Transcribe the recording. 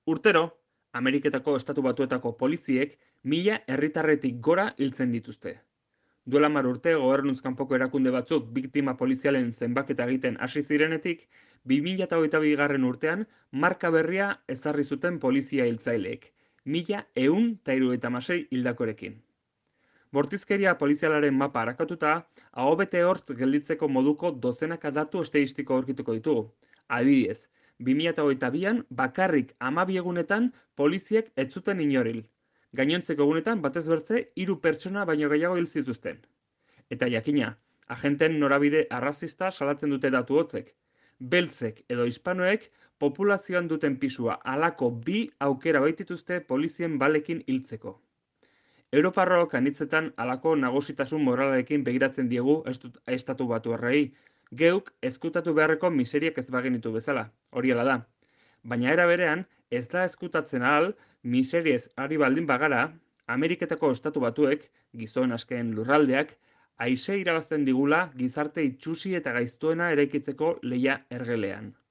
Urtero, Ameriketako Estatu Batuetako poliziek 1000 herritarretik gora hiltzen dituzte. Duela 10 urte gobernuz kanpoko erakunde batzuk biktima polizialen zenbaketa egiten hasi zirenetik, 2022. Urtean marka berria ezarri zuten polizia hiltzaileek, 1176 hildakorekin. Bortizkeria polizialaren mapa arakatuta, aho bete hortz gelditzeko moduko dozenaka datu estadistiko aurkituko ditugu. Adibidez, 2022an bakarrik 12 egunetan poliziek ez zuten inoril. Gainontzeko egunetan batez bertze 3 pertsona baino gehiago hil zituzten. Eta jakina, agenten norabide arrazista salatzen dute datu hotzek. Beltzek edo hispanoek populazioan duten pisua halako bi aukera baitituzte polizien balekin hiltzeko. Europarrok anitzetan halako nagusitasun moralarekin begiratzen diegu estatu batuarrei, geuk ezkutatu beharreko miseriak ez bagenitu bezala, hori hala da. Baina era berean, ez da ezkutatzen ahal, miseriez ari baldin bagara, Ameriketako Estatu Batuek, gizon asken lurraldeak, aise irabazten digula gizarte itsusi eta gaiztuena eraikitzeko lehia ergelean.